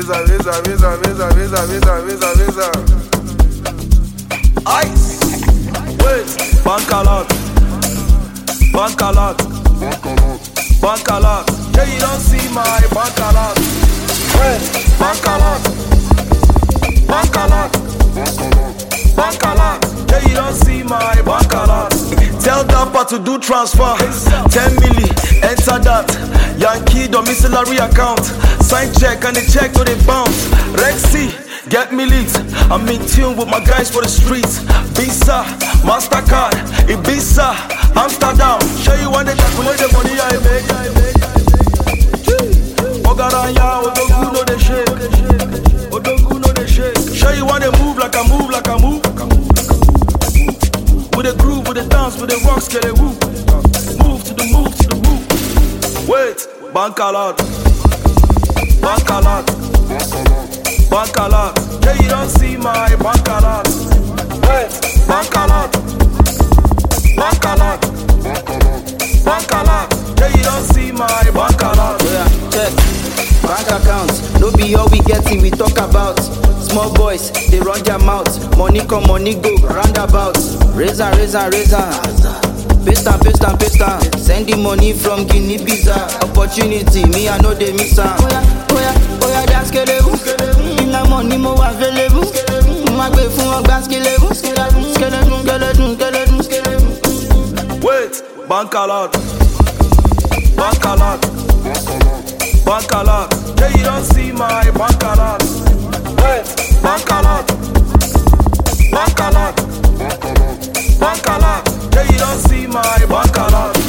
Visa. Ice. Wait. Bank alert. Yeah, you don't see my bank alert. Wait. Bank alert. Yeah, you don't see my bank alert. Tell Dapper to do transfer. 10 milli, enter that. Yankee domiciliary account. Sign check and the check to the bounce. Rexy, get me leads. I'm in tune with my guys for the streets. Visa, Mastercard, Ibiza, Amsterdam. Show you one day calculate the money I make. Ogaranya, Odogu no they shake. Show you one day move like I move. With the groove, with the dance, with the rocks, get it woo. Move to the move. Wait, bank alert. Yeah, you don't see my bank alert. Wait, bank alert. Yeah, you don't see my bank alert. Yeah, check. Bank account, no be all we getting, we talk about. Small boys, they run their mouth. Money come, money go, roundabout. Razor. Paste am. Send the money from Guinea-Bissau. Opportunity, me I know they miss am. Oya, that's skelebu. Inna money mo available. Ma gbe fun ogba skelebu. Wait, bank alert. Yeah, you don't see my bank alert. Wait, bank alert. Yeah, you don't see my bank alert.